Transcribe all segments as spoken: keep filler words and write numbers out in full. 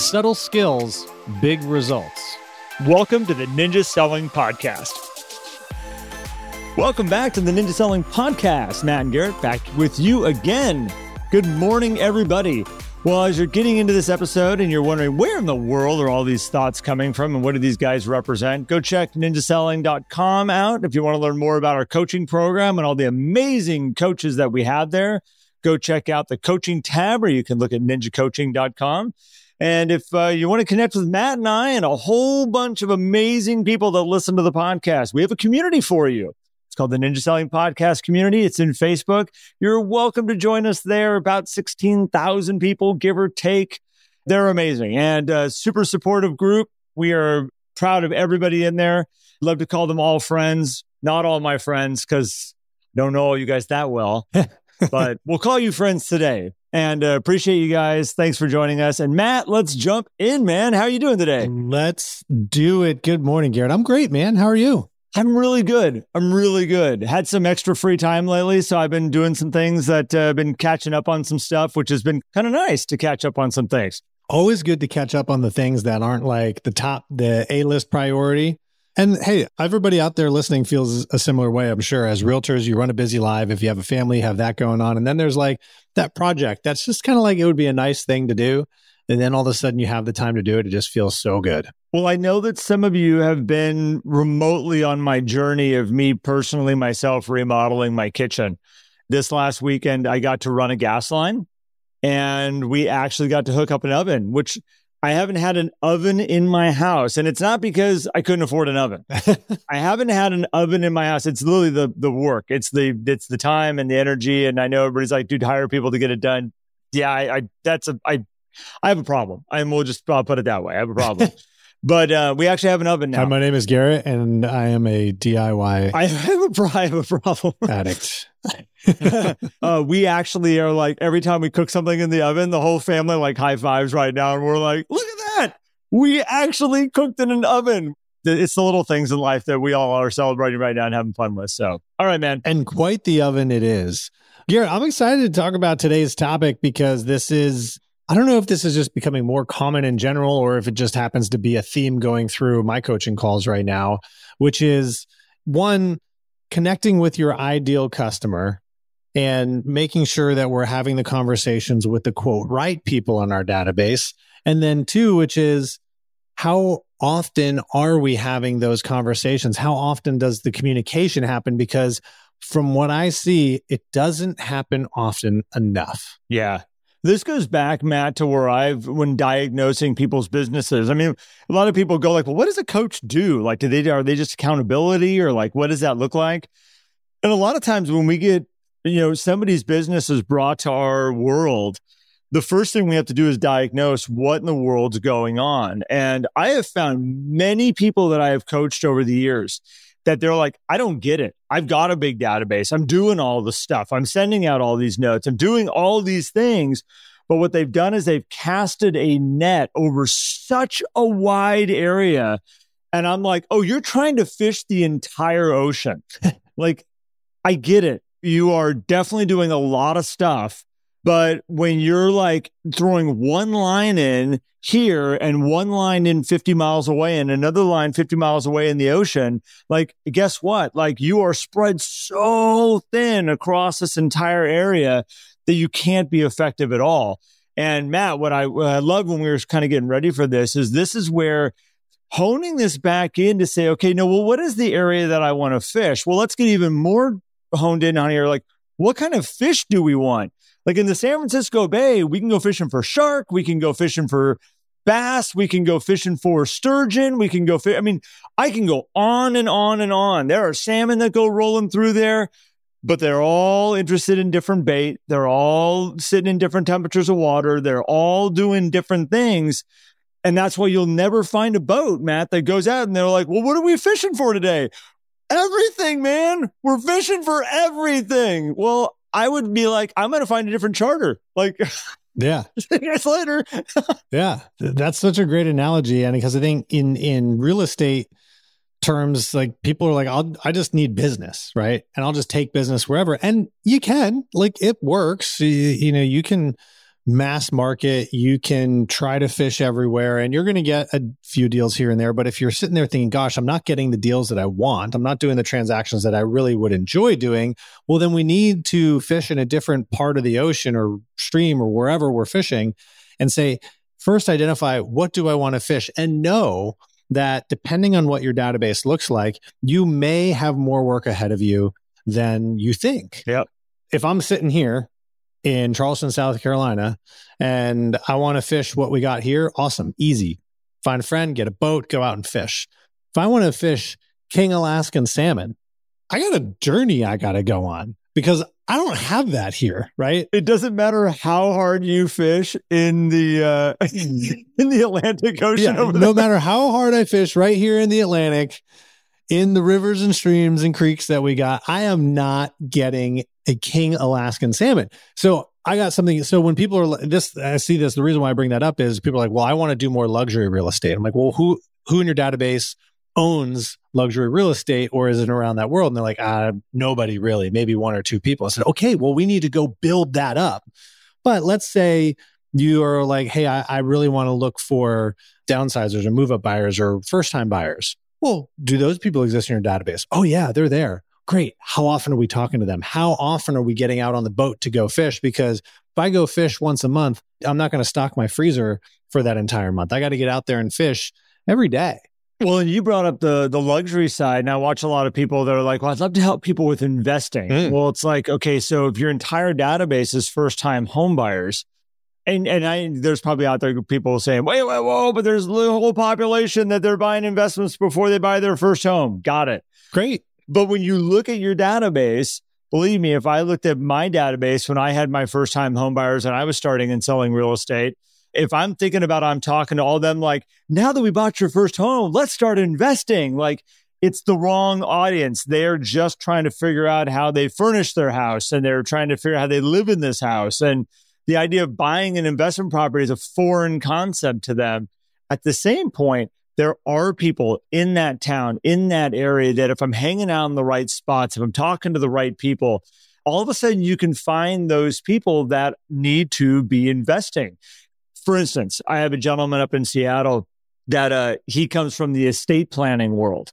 Subtle skills, big results. Welcome to the Ninja Selling Podcast. Welcome back to the Ninja Selling Podcast. Matt and Garrett back with you again. Good morning, everybody. Well, as you're getting into this episode and you're wondering where in the world are all these thoughts coming from and what do these guys represent, go check ninja selling dot com out if you want to learn more about our coaching program and all the amazing coaches that we have there. Go check out the coaching tab, or you can look at ninja coaching dot com. And if uh, you want to connect with Matt and I and a whole bunch of amazing people that listen to the podcast, we have a community for you. It's called the Ninja Selling Podcast Community. It's in Facebook. You're welcome to join us there. About sixteen thousand people, give or take. They're amazing and a super supportive group. We are proud of everybody in there. Love to call them all friends. Not all my friends, because I don't know all you guys that well. But we'll call you friends today. And uh, appreciate you guys. Thanks for joining us. And Matt, let's jump in, man. How are you doing today? Let's do it. Good morning, Garrett. I'm great, man. How are you? I'm really good. I'm really good. Had some extra free time lately, so I've been doing some things that uh, been catching up on some stuff, which has been kind of nice to catch up on some things. Always good to catch up on the things that aren't like the top, the A-list priority. And hey, everybody out there listening feels a similar way, I'm sure. As realtors, you run a busy life. If you have a family, you have that going on. And then there's like that project that's just kind of like it would be a nice thing to do. And then all of a sudden you have the time to do it. It just feels so good. Well, I know that some of you have been remotely on my journey of me personally, myself, remodeling my kitchen. This last weekend, I got to run a gas line and we actually got to hook up an oven, which I haven't had an oven in my house. And it's not because I couldn't afford an oven. I haven't had an oven in my house. It's literally the the work. It's the it's the time and the energy. And I know everybody's like, dude, hire people to get it done. Yeah, I, I that's a I I have a problem. And we'll just I'll put it that way. I have a problem. But uh, we actually have an oven now. Hi, my name is Garrett, and I am a D I Y I have a, I have a problem. addict. uh, we actually are like, every time we cook something in the oven, the whole family like high fives right now. And we're like, look at that. We actually cooked in an oven. It's the little things in life that we all are celebrating right now and having fun with. So, all right, man. And quite the oven it is. Garrett, I'm excited to talk about today's topic because this is, I don't know if this is just becoming more common in general or if it just happens to be a theme going through my coaching calls right now, which is one, connecting with your ideal customer and making sure that we're having the conversations with the quote right people in our database. And then two, which is how often are we having those conversations? How often does the communication happen? Because from what I see, it doesn't happen often enough. Yeah. This goes back, Matt, to where I've, when diagnosing people's businesses. I mean, a lot of people go like, well, what does a coach do? Like, do they, are they just accountability or like, what does that look like? And a lot of times when we get, you know, somebody's business is brought to our world, the first thing we have to do is diagnose what in the world's going on. And I have found many people that I have coached over the years that they're like, I don't get it. I've got a big database. I'm doing all the stuff. I'm sending out all these notes. I'm doing all these things. But what they've done is they've casted a net over such a wide area. And I'm like, oh, you're trying to fish the entire ocean. Like, I get it. You are definitely doing a lot of stuff. But when you're like throwing one line in here and one line in fifty miles away and another line fifty miles away in the ocean, like, guess what? Like, you are spread so thin across this entire area that you can't be effective at all. And Matt, what I, what I love when we were kind of getting ready for this is this is where honing this back in to say, okay, no, well, what is the area that I want to fish? Well, let's get even more honed in on here. Like, what kind of fish do we want? Like in the San Francisco Bay, we can go fishing for shark. We can go fishing for bass. We can go fishing for sturgeon. We can go fish. I mean, I can go on and on and on. There are salmon that go rolling through there, but they're all interested in different bait. They're all sitting in different temperatures of water. They're all doing different things. And that's why you'll never find a boat, Matt, that goes out and they're like, well, what are we fishing for today? Everything, man. We're fishing for everything. Well, I would be like, I'm going to find a different charter. Like, yeah. See you guys later. Yeah. That's such a great analogy. And because I think in, in real estate terms, like people are like, I'll, I just need business, right? And I'll just take business wherever. And you can, like, it works. You, you know, you can mass market. You can try to fish everywhere and you're going to get a few deals here and there. But if you're sitting there thinking, gosh, I'm not getting the deals that I want, I'm not doing the transactions that I really would enjoy doing, well, then we need to fish in a different part of the ocean or stream or wherever we're fishing and say, first identify what do I want to fish, and know that depending on what your database looks like, you may have more work ahead of you than you think. Yep. If I'm sitting here in Charleston, South Carolina, and I want to fish what we got here, awesome, easy. Find a friend, get a boat, go out and fish. If I want to fish King Alaskan salmon, I got a journey I got to go on because I don't have that here, right? It doesn't matter how hard you fish in the uh, in the Atlantic Ocean. Yeah, over no there. matter how hard I fish right here in the Atlantic, in the rivers and streams and creeks that we got, I am not getting a King Alaskan salmon. So I got something. So when people are this, I see this. The reason why I bring that up is people are like, well, I want to do more luxury real estate. I'm like, well, who who in your database owns luxury real estate, or is it around that world? And they're like, ah, nobody really, maybe one or two people. I said, okay, well, we need to go build that up. But let's say you are like, hey, I, I really want to look for downsizers or move up buyers or first time buyers. Well, do those people exist in your database? Oh yeah, they're there. Great. How often are we talking to them? How often are we getting out on the boat to go fish? Because if I go fish once a month, I'm not going to stock my freezer for that entire month. I got to get out there and fish every day. Well, and you brought up the the luxury side, and I watch a lot of people that are like, well, I'd love to help people with investing. Mm. Well, it's like, okay, so if your entire database is first-time home buyers, and and I there's probably out there people saying, wait, wait, whoa, but there's a whole population that they're buying investments before they buy their first home. Got it. Great. But when you look at your database, believe me, if I looked at my database when I had my first-time home buyers and I was starting and selling real estate, if I'm thinking about, I'm talking to all of them like, now that we bought your first home, let's start investing. Like, it's the wrong audience. They're just trying to figure out how they furnish their house, and they're trying to figure out how they live in this house. And the idea of buying an investment property is a foreign concept to them. At the same point, there are people in that town, in that area, that if I'm hanging out in the right spots, if I'm talking to the right people, all of a sudden you can find those people that need to be investing. For instance, I have a gentleman up in Seattle that uh, he comes from the estate planning world.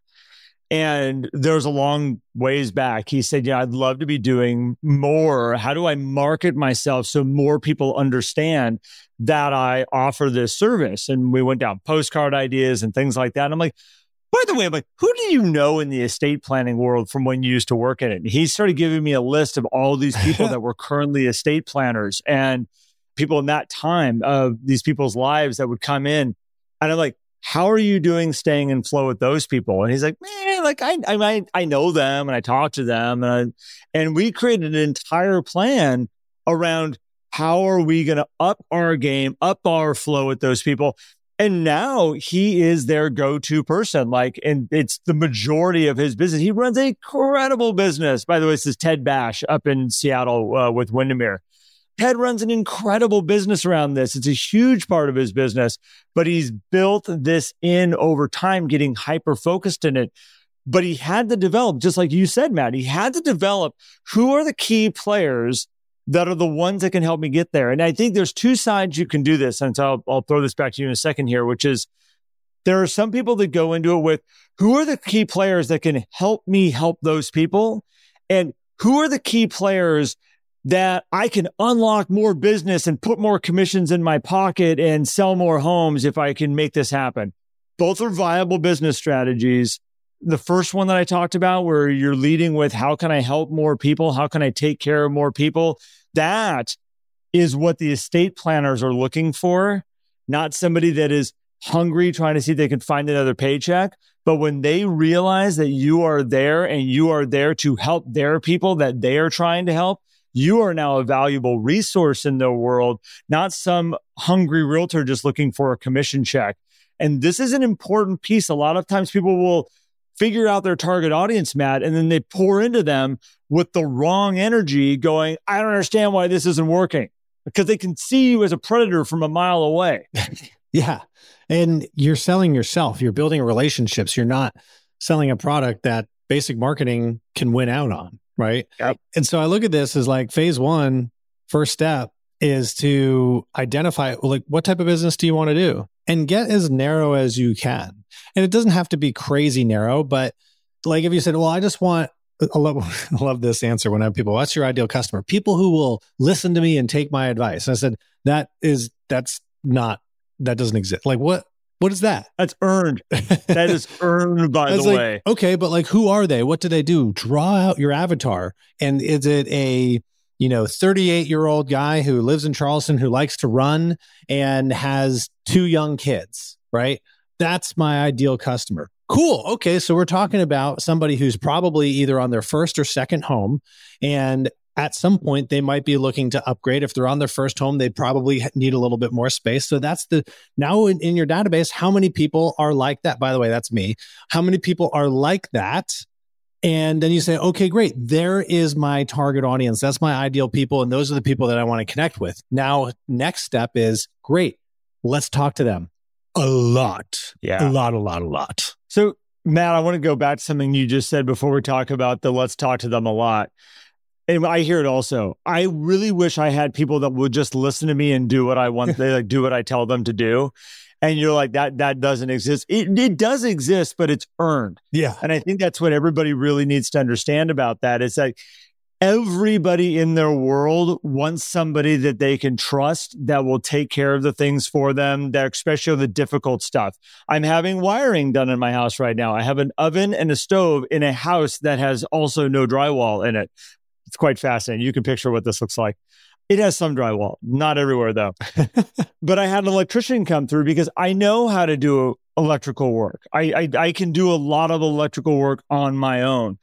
And there's a long ways back. He said, yeah, I'd love to be doing more. How do I market myself so more people understand that I offer this service? And we went down postcard ideas and things like that. And I'm like, by the way, I'm like, who do you know in the estate planning world from when you used to work in it? And he started giving me a list of all these people that were currently estate planners and people in that time of these people's lives that would come in. And I'm like, how are you doing staying in flow with those people? And he's like, man, like I, I, I know them and I talk to them. And, I, and we created an entire plan around how are we going to up our game, up our flow with those people. And now he is their go-to person. Like, and it's the majority of his business. He runs an incredible business. By the way, this is Ted Bash up in Seattle uh, with Windermere. Ted runs an incredible business around this. It's a huge part of his business, but he's built this in over time, getting hyper-focused in it. But he had to develop, just like you said, Matt, he had to develop who are the key players that are the ones that can help me get there. And I think there's two sides you can do this. And so I'll, I'll throw this back to you in a second here, which is there are some people that go into it with who are the key players that can help me help those people? And who are the key players that I can unlock more business and put more commissions in my pocket and sell more homes if I can make this happen? Both are viable business strategies. The first one that I talked about, where you're leading with how can I help more people? How can I take care of more people? That is what the estate planners are looking for, not somebody that is hungry trying to see if they can find another paycheck. But when they realize that you are there and you are there to help their people that they are trying to help, you are now a valuable resource in their world, not some hungry realtor just looking for a commission check. And this is an important piece. A lot of times people will figure out their target audience, Matt, and then they pour into them with the wrong energy going, I don't understand why this isn't working, because they can see you as a predator from a mile away. Yeah. And you're selling yourself. You're building relationships. You're not selling a product that basic marketing can win out on. Right. Yep. And so I look at this as like phase one, first step is to identify, like, what type of business do you want to do? And get as narrow as you can. And it doesn't have to be crazy narrow, but like if you said, well, I just want, I love, I love this answer when I have people, what's your ideal customer? People who will listen to me and take my advice. And I said, that is, that's not, that doesn't exist. Like what, what is that? That's earned. That is earned, by the like, way. Okay, but like, who are they? What do they do? Draw out your avatar. And is it a, you know, thirty-eight year old guy who lives in Charleston who likes to run and has two young kids, right? That's my ideal customer. Cool. Okay. So we're talking about somebody who's probably either on their first or second home. And at some point, they might be looking to upgrade. If they're on their first home, they probably need a little bit more space. So that's the, now in, in your database, how many people are like that? By the way, that's me. How many people are like that? And then you say, okay, great. There is my target audience. That's my ideal people. And those are the people that I want to connect with. Now, next step is great. Let's talk to them a lot. Yeah. A lot, a lot, a lot. So, Matt, I want to go back to something you just said before we talk about the let's talk to them a lot. And I hear it also. I really wish I had people that would just listen to me and do what I want. They like do what I tell them to do. And you're like, that that doesn't exist. It, it does exist, but it's earned. Yeah. And I think that's what everybody really needs to understand about that. Is that everybody in their world wants somebody that they can trust that will take care of the things for them, that especially the difficult stuff. I'm having wiring done in my house right now. I have an oven and a stove in a house that has also no drywall in it. It's quite fascinating. You can picture what this looks like. It has some drywall, not everywhere though. But I had an electrician come through because I know how to do electrical work. I, I I can do a lot of electrical work on my own.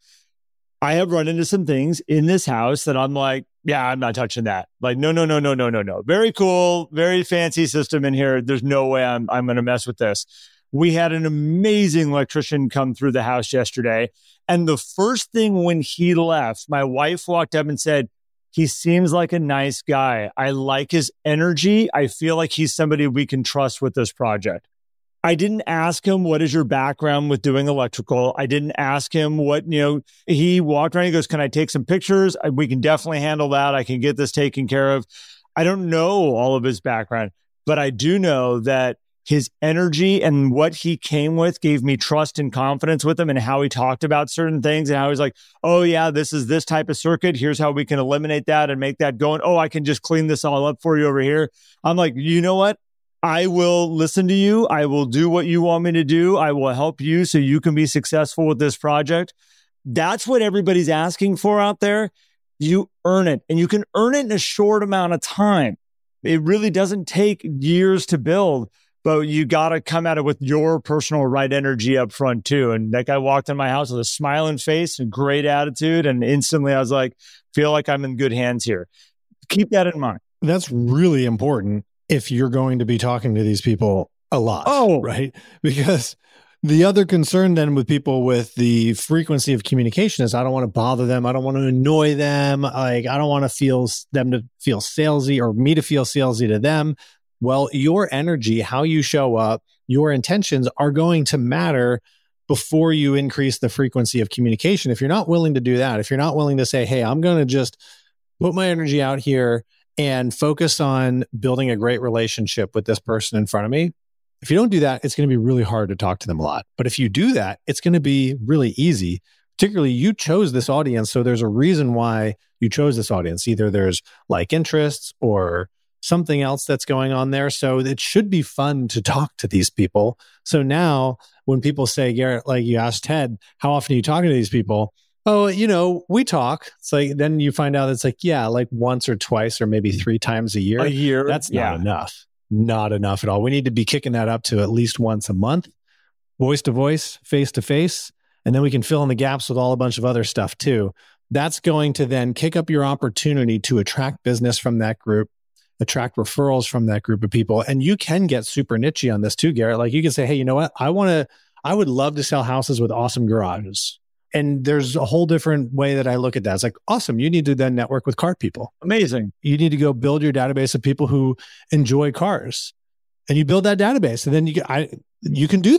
I have run into some things in this house that I'm like, yeah, I'm not touching that. Like, no, no, no, no, no, no, no. Very cool, very fancy system in here. There's no way I'm I'm going to mess with this. We had an amazing electrician come through the house yesterday. And the first thing when he left, my wife walked up and said, he seems like a nice guy. I like his energy. I feel like he's somebody we can trust with this project. I didn't ask him, what is your background with doing electrical? I didn't ask him what, you know, he walked around, he goes, can I take some pictures? We can definitely handle that. I can get this taken care of. I don't know all of his background, but I do know that his energy and what he came with gave me trust and confidence with him and how he talked about certain things and how he's like, oh yeah, this is this type of circuit. Here's how we can eliminate that and make that going. Oh, I can just clean this all up for you over here. I'm like, you know what? I will listen to you. I will do what you want me to do. I will help you so you can be successful with this project. That's what everybody's asking for out there. You earn it, and you can earn it in a short amount of time. It really doesn't take years to build. But you got to come at it with your personal right energy up front too. And that guy walked in my house with a smiling face and great attitude. And instantly I was like, feel like I'm in good hands here. Keep that in mind. That's really important if you're going to be talking to these people a lot. Oh, right. Because the other concern then with people with the frequency of communication is I don't want to bother them. I don't want to annoy them. Like I don't want to feel them to feel salesy or me to feel salesy to them. Well, your energy, how you show up, your intentions are going to matter before you increase the frequency of communication. If you're not willing to do that, if you're not willing to say, hey, I'm going to just put my energy out here and focus on building a great relationship with this person in front of me, if you don't do that, it's going to be really hard to talk to them a lot. But if you do that, it's going to be really easy. Particularly, you chose this audience, so there's a reason why you chose this audience. Either there's like interests or something else that's going on there. So it should be fun to talk to these people. So now when people say, Garrett, like you asked Ted, how often are you talking to these people? Oh, you know, we talk. It's like, then you find out it's like, yeah, like once or twice or maybe three times a year. A year. That's yeah. not enough. Not enough at all. We need to be kicking that up to at least once a month, voice to voice, face to face. And then we can fill in the gaps with all a bunch of other stuff too. That's going to then kick up your opportunity to attract business from that group, attract referrals from that group of people. And you can get super niche on this too, Garrett. Like you can say, hey, you know what? I want to, I would love to sell houses with awesome garages. And there's a whole different way that I look at that. It's like, awesome. You need to then network with car people. Amazing. You need to go build your database of people who enjoy cars, and you build that database. And then you can, I, you can do that.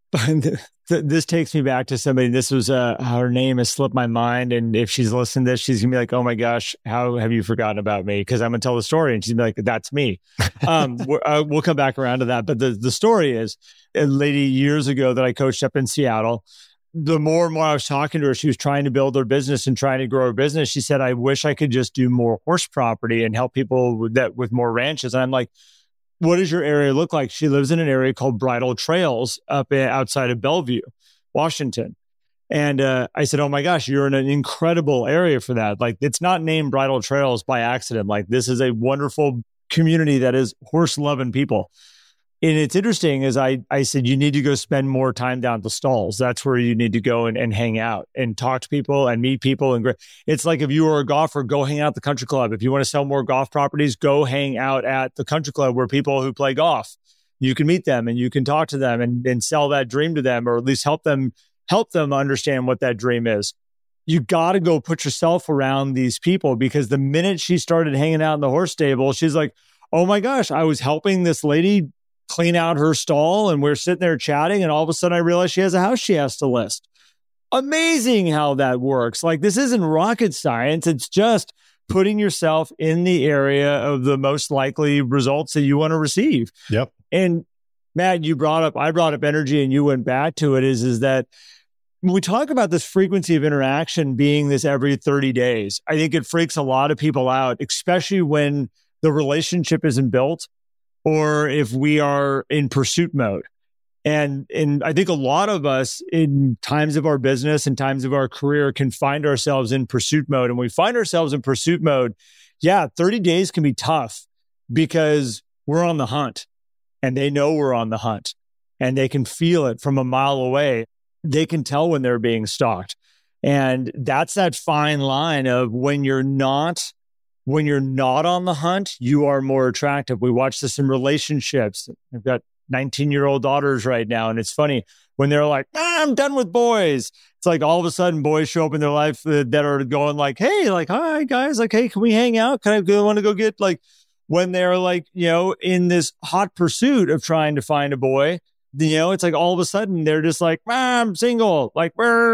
This takes me back to somebody. This was uh, her name has slipped my mind, and if she's listening to this, she's gonna be like, "Oh my gosh, how have you forgotten about me?" Because I'm gonna tell the story, and she's gonna be like, "That's me." um, uh, we'll come back around to that, but the the story is a lady years ago that I coached up in Seattle. The more and more I was talking to her, she was trying to build her business and trying to grow her business. She said, "I wish I could just do more horse property and help people with that with more ranches." And I'm like, what does your area look like? She lives in an area called Bridle Trails up outside of Bellevue, Washington. And uh, I said, oh my gosh, you're in an incredible area for that. Like, it's not named Bridle Trails by accident. Like, this is a wonderful community that is horse-loving people. And it's interesting is I, I said, you need to go spend more time down at the stalls. That's where you need to go and, and hang out and talk to people and meet people. And it's like if you were a golfer, go hang out at the country club. If you want to sell more golf properties, go hang out at the country club where people who play golf, you can meet them and you can talk to them and, and sell that dream to them, or at least help them, help them understand what that dream is. You got to go put yourself around these people, because the minute she started hanging out in the horse stable, she's like, oh my gosh, I was helping this lady clean out her stall and we're sitting there chatting, and all of a sudden I realized she has a house she has to list. Amazing how that works. Like, this isn't rocket science. It's just putting yourself in the area of the most likely results that you want to receive. Yep. And Matt, you brought up, I brought up energy and you went back to it, is, is that when we talk about this frequency of interaction being this every thirty days, I think it freaks a lot of people out, especially when the relationship isn't built, or if we are in pursuit mode. And, and I think a lot of us in times of our business and times of our career can find ourselves in pursuit mode. And we find ourselves in pursuit mode. Yeah, thirty days can be tough because we're on the hunt and they know we're on the hunt and they can feel it from a mile away. They can tell when they're being stalked. And that's that fine line of when you're not When you're not on the hunt, you are more attractive. We watch this in relationships. I've got nineteen-year-old daughters right now, and it's funny when they're like, ah, I'm done with boys. It's like all of a sudden boys show up in their life that are going like, hey, like, hi, guys. Like, hey, can we hang out? Can I go, want to go get, like, when they're like, you know, in this hot pursuit of trying to find a boy, you know, it's like all of a sudden they're just like, ah, I'm single. Like,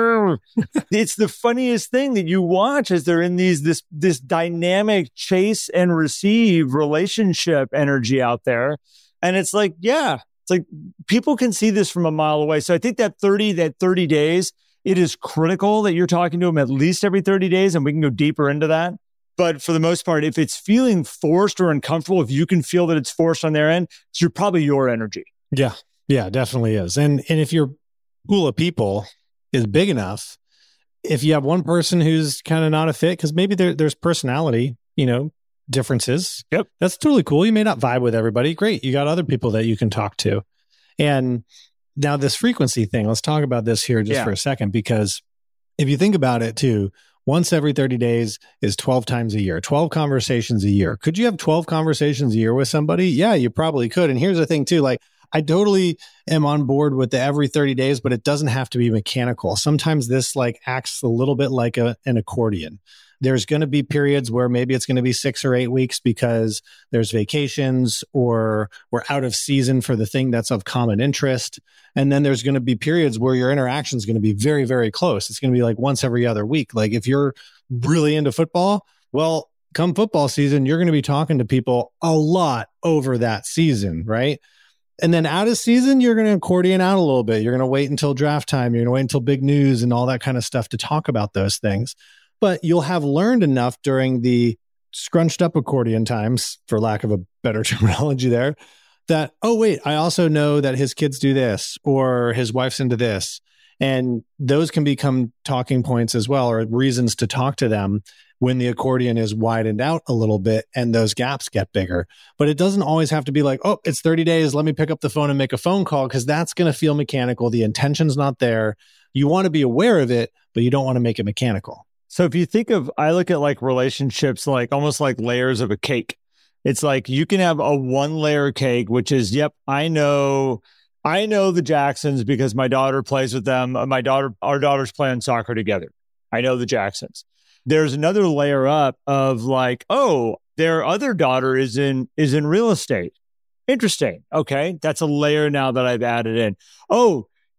it's the funniest thing that you watch as they're in these, this, this dynamic chase and receive relationship energy out there. And it's like, yeah, it's like people can see this from a mile away. So I think that thirty, that thirty days, it is critical that you're talking to them at least every thirty days. And we can go deeper into that. But for the most part, if it's feeling forced or uncomfortable, if you can feel that it's forced on their end, it's your, probably your energy. Yeah. Yeah, definitely is. And and if your pool of people is big enough, if you have one person who's kind of not a fit, because maybe there, there's personality, you know, differences. Yep. That's totally cool. You may not vibe with everybody. Great. You got other people that you can talk to. And now this frequency thing, let's talk about this here just yeah. for a second, because if you think about it too, once every thirty days is twelve times a year, twelve conversations a year. Could you have twelve conversations a year with somebody? Yeah, you probably could. And here's the thing too, like, I totally am on board with the every thirty days, but it doesn't have to be mechanical. Sometimes this like acts a little bit like a, an accordion. There's going to be periods where maybe it's going to be six or eight weeks because there's vacations or we're out of season for the thing that's of common interest. And then there's going to be periods where your interaction is going to be very, very close. It's going to be like once every other week. Like if you're really into football, well, come football season, you're going to be talking to people a lot over that season, right? And then out of season, you're going to accordion out a little bit. You're going to wait until draft time. You're going to wait until big news and all that kind of stuff to talk about those things. But you'll have learned enough during the scrunched up accordion times, for lack of a better terminology there, that, oh, wait, I also know that his kids do this or his wife's into this. And those can become talking points as well, or reasons to talk to them when the accordion is widened out a little bit and those gaps get bigger. But it doesn't always have to be like, oh, it's thirty days. Let me pick up the phone and make a phone call, because that's going to feel mechanical. The intention's not there. You want to be aware of it, but you don't want to make it mechanical. So if you think of, I look at like relationships, like almost like layers of a cake. It's like you can have a one layer cake, which is, yep, I know, I know the Jacksons because my daughter plays with them. My daughter, our daughters play on soccer together. I know the Jacksons. There's another layer up of like, oh, their other daughter is in, is in real estate. Interesting. Okay. That's a layer now that I've added in. Oh,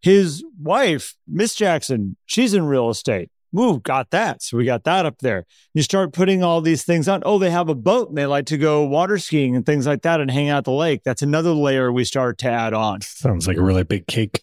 His wife, Miss Jackson, she's in real estate. Ooh, got that. So we got that up there. You start putting all these things on. Oh, they have a boat and they like to go water skiing and things like that and hang out at the lake. That's another layer we start to add on. Sounds like a really big cake.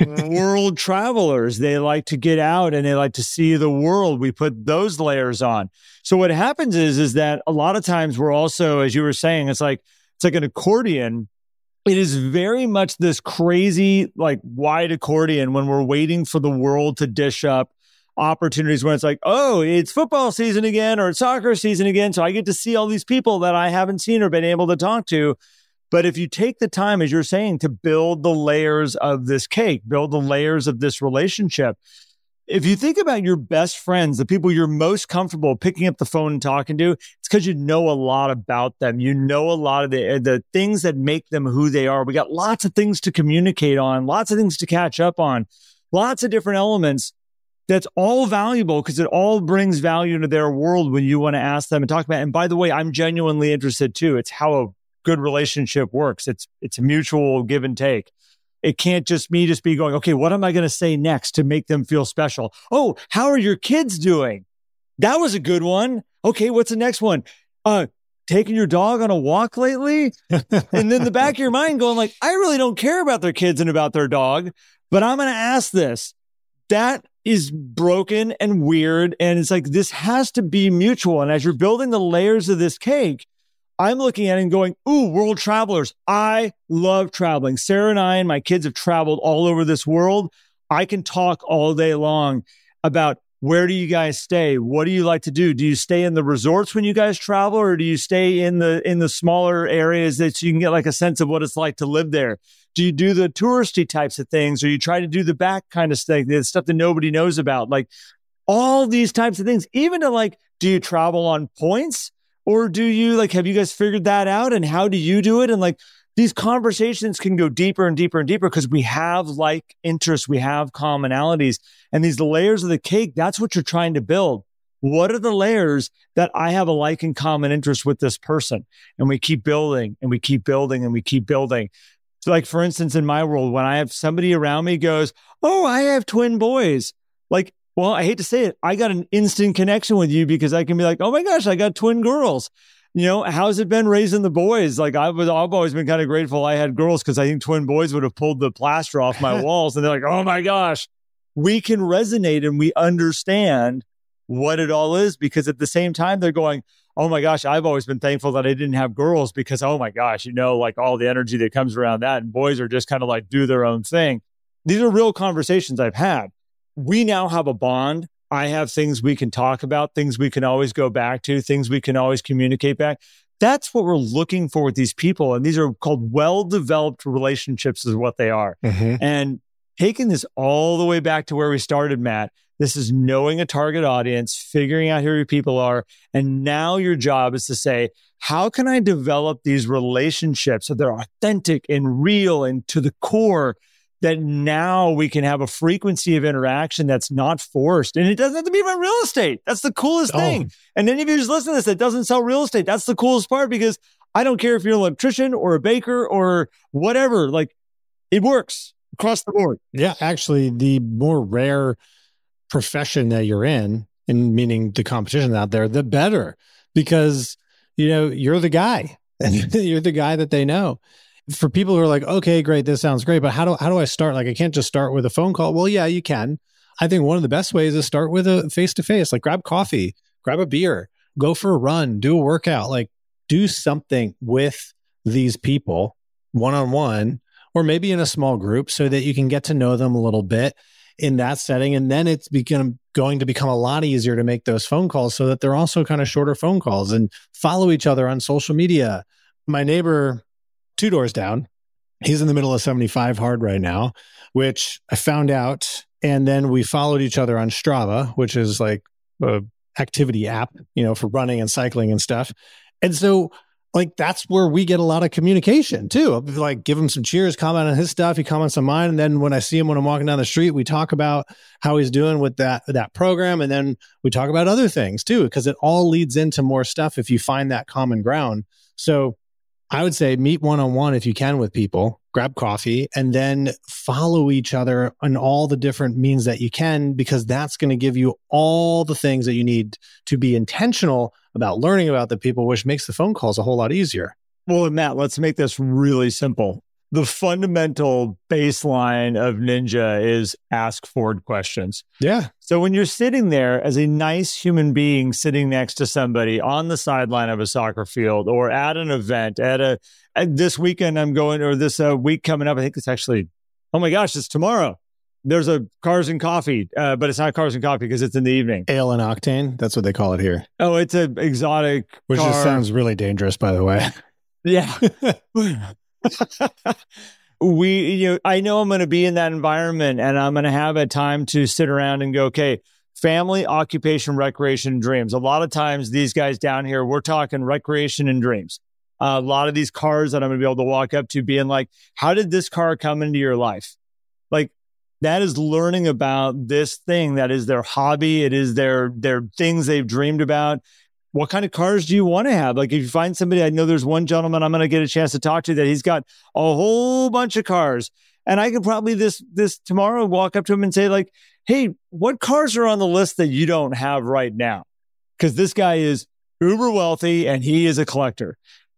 World travelers, they like to get out and they like to see the world. We put those layers on. So what happens is, is that a lot of times we're also, as you were saying, it's like, it's like an accordion. It is very much this crazy, like wide accordion when we're waiting for the world to dish up opportunities when it's like, oh, it's football season again or it's soccer season again. So I get to see all these people that I haven't seen or been able to talk to. But if you take the time, as you're saying, to build the layers of this cake, build the layers of this relationship, if you think about your best friends, the people you're most comfortable picking up the phone and talking to, it's because you know a lot about them. You know a lot of the, the things that make them who they are. We got lots of things to communicate on, lots of things to catch up on, lots of different elements. That's all valuable because it all brings value into their world when you want to ask them and talk about it. And by the way, I'm genuinely interested too. It's how a good relationship works. It's it's a mutual give and take. It can't just me just be going, okay, what am I going to say next to make them feel special? Oh, how are your kids doing? That was a good one. Okay, what's the next one? Uh, taking your dog on a walk lately? And then the back of your mind going like, I really don't care about their kids and about their dog, but I'm going to ask this. That is broken and weird. And it's like, this has to be mutual. And as you're building the layers of this cake, I'm looking at it and going, ooh, world travelers. I love traveling. Sarah and I and my kids have traveled all over this world. I can talk all day long about where do you guys stay? What do you like to do? Do you stay in the resorts when you guys travel, or do you stay in the in the smaller areas that so you can get like a sense of what it's like to live there? Do you do the touristy types of things, or you try to do the back kind of stuff, the stuff that nobody knows about? Like all these types of things, even to like, do you travel on points? Or do you like, have you guys figured that out? And how do you do it? And like these conversations can go deeper and deeper and deeper because we have like interests, we have commonalities, and these layers of the cake, that's what you're trying to build. What are the layers that I have a like and common interest with this person? And we keep building and we keep building and we keep building. So like, for instance, in my world, when I have somebody around me goes, oh, I have twin boys. Like, well, I hate to say it, I got an instant connection with you because I can be like, oh my gosh, I got twin girls. You know, how's it been raising the boys? Like I was, I've always been kind of grateful I had girls because I think twin boys would have pulled the plaster off my walls. And they're like, oh my gosh, we can resonate and we understand what it all is, because at the same time, they're going, oh my gosh, I've always been thankful that I didn't have girls because, oh my gosh, you know, like all the energy that comes around that, and boys are just kind of like do their own thing. These are real conversations I've had. We now have a bond. I have things we can talk about, things we can always go back to, things we can always communicate back. That's what we're looking for with these people. And these are called well-developed relationships is what they are. Mm-hmm. And taking this all the way back to where we started, Matt, this is knowing a target audience, figuring out who your people are. And now your job is to say, how can I develop these relationships so they're authentic and real and to the core, that now we can have a frequency of interaction that's not forced. And it doesn't have to be about real estate. That's the coolest oh. thing. And any of you who's listening to this that doesn't sell real estate, that's the coolest part, because I don't care if you're an electrician or a baker or whatever, like it works across the board. Yeah, actually, the more rare profession that you're in, and meaning the competition out there, the better, because, you know, you're the guy and you're the guy that they know. For people who are like, okay, great, this sounds great, but how do how do I start? Like, I can't just start with a phone call. Well, yeah, you can. I think one of the best ways is start with a face-to-face, like grab coffee, grab a beer, go for a run, do a workout, like do something with these people one-on-one, or maybe in a small group so that you can get to know them a little bit in that setting. And then it's become, going to become a lot easier to make those phone calls so that they're also kind of shorter phone calls, and follow each other on social media. My neighbor two doors down, he's in the middle of seventy-five hard right now, which I found out. And then we followed each other on Strava, which is like a activity app, you know, for running and cycling and stuff. And so like, that's where we get a lot of communication too. I'll like give him some cheers, comment on his stuff. He comments on mine. And then when I see him, when I'm walking down the street, we talk about how he's doing with that, that program. And then we talk about other things too, because it all leads into more stuff if you find that common ground. So I would say meet one-on-one if you can with people. grab coffee, and then follow each other on all the different means that you can, because that's going to give you all the things that you need to be intentional about learning about the people, which makes the phone calls a whole lot easier. Well, Matt, let's make this really simple. The fundamental baseline of Ninja is ask Ford questions. Yeah. So when you're sitting there as a nice human being sitting next to somebody on the sideline of a soccer field or at an event, at a at this weekend I'm going, or this uh, week coming up, I think it's actually, oh my gosh, it's tomorrow. There's a Cars and Coffee, uh, but it's not Cars and Coffee because it's in the evening. Ale and Octane, that's what they call it here. Oh, it's an exotic Which car. just sounds really dangerous, by the way. Yeah. we, you know, I know I'm going to be in that environment and I'm going to have a time to sit around and go, okay, family, occupation, recreation, dreams. A lot of times these guys down here, we're talking recreation and dreams. Uh, a lot of these cars that I'm going to be able to walk up to being like, how did this car come into your life? Like, that is learning about this thing that is their hobby. It is their, their things they've dreamed about. What kind of cars do you want to have? Like, if you find somebody, I know there's one gentleman I'm going to get a chance to talk to that he's got a whole bunch of cars. And I could probably this, this tomorrow walk up to him and say like, hey, what cars are on the list that you don't have right now? Because this guy is uber wealthy and he is a collector.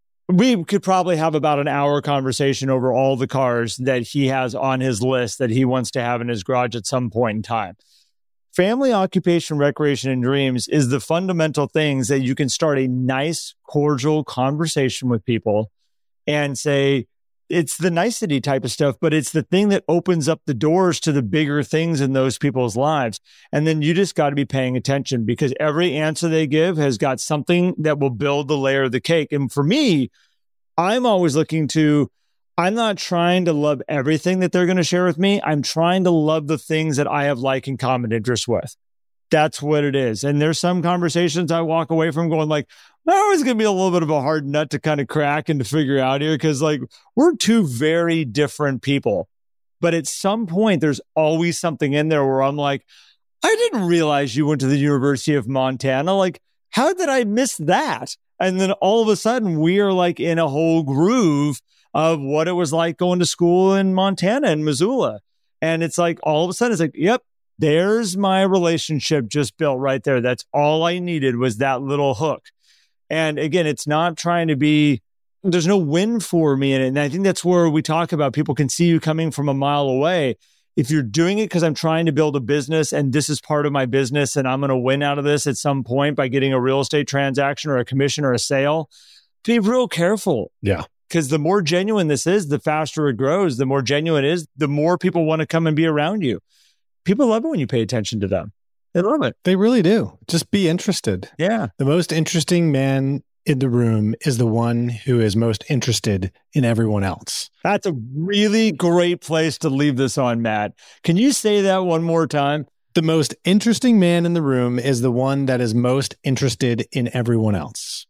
We could probably have about an hour conversation over all the cars that he has on his list that he wants to have in his garage at some point in time. Family, occupation, recreation, and dreams is the fundamental things that you can start a nice, cordial conversation with people and say, it's the nicety type of stuff, but it's the thing that opens up the doors to the bigger things in those people's lives. And then you just got to be paying attention, because every answer they give has got something that will build the layer of the cake. And for me, I'm always looking to, I'm not trying to love everything that they're going to share with me. I'm trying to love the things that I have like and common interest with. That's what it is. And there's some conversations I walk away from going like, oh, it's going to be a little bit of a hard nut to kind of crack and to figure out here, because like we're two very different people. But at some point, there's always something in there where I'm like, I didn't realize you went to the University of Montana. Like, how did I miss that? And then all of a sudden, we are like in a whole groove of what it was like going to school in Montana and Missoula. And it's like, all of a sudden, it's like, yep, there's my relationship just built right there. That's all I needed was that little hook. And again, it's not trying to be, there's no win for me in it. And I think that's where we talk about people can see you coming from a mile away. If you're doing it because I'm trying to build a business and this is part of my business and I'm going to win out of this at some point by getting a real estate transaction or a commission or a sale, be real careful. Yeah. Because the more genuine this is, the faster it grows. The more genuine it is, the more people want to come and be around you. People love it when you pay attention to them. They love it. They really do. Just be interested. Yeah. The most interesting man in the room is the one who is most interested in everyone else. That's a really great place to leave this on, Matt. Can you say that one more time? The most interesting man in the room is the one that is most interested in everyone else.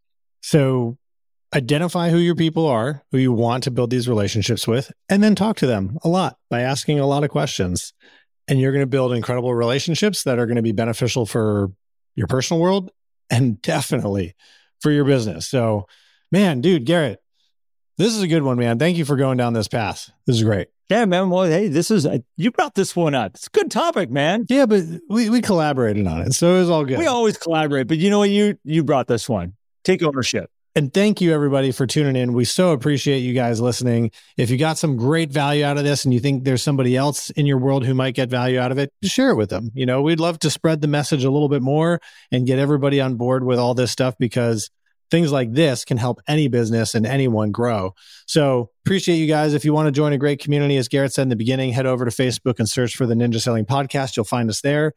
So identify who your people are, who you want to build these relationships with, and then talk to them a lot by asking a lot of questions. And you're going to build incredible relationships that are going to be beneficial for your personal world and definitely for your business. So, man, dude, Garrett, this is a good one, man. Thank you for going down this path. This is great. Yeah, man. Well, hey, this is, you brought this one up. It's a good topic, man. Yeah, but we, we collaborated on it. So it was all good. We always collaborate, but you know what? You, you brought this one. Take ownership. And thank you, everybody, for tuning in. We so appreciate you guys listening. If you got some great value out of this and you think there's somebody else in your world who might get value out of it, just share it with them. You know, we'd love to spread the message a little bit more and get everybody on board with all this stuff, because things like this can help any business and anyone grow. So appreciate you guys. If you want to join a great community, as Garrett said in the beginning, head over to Facebook and search for the Ninja Selling Podcast. You'll find us there.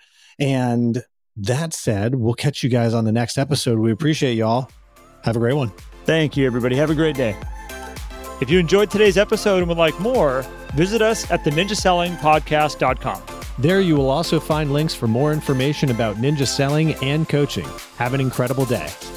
And that said, we'll catch you guys on the next episode. We appreciate y'all. Have a great one. Thank you, everybody. Have a great day. If you enjoyed today's episode and would like more, visit us at the ninja selling podcast dot com. There you will also find links for more information about ninja selling and coaching. Have an incredible day.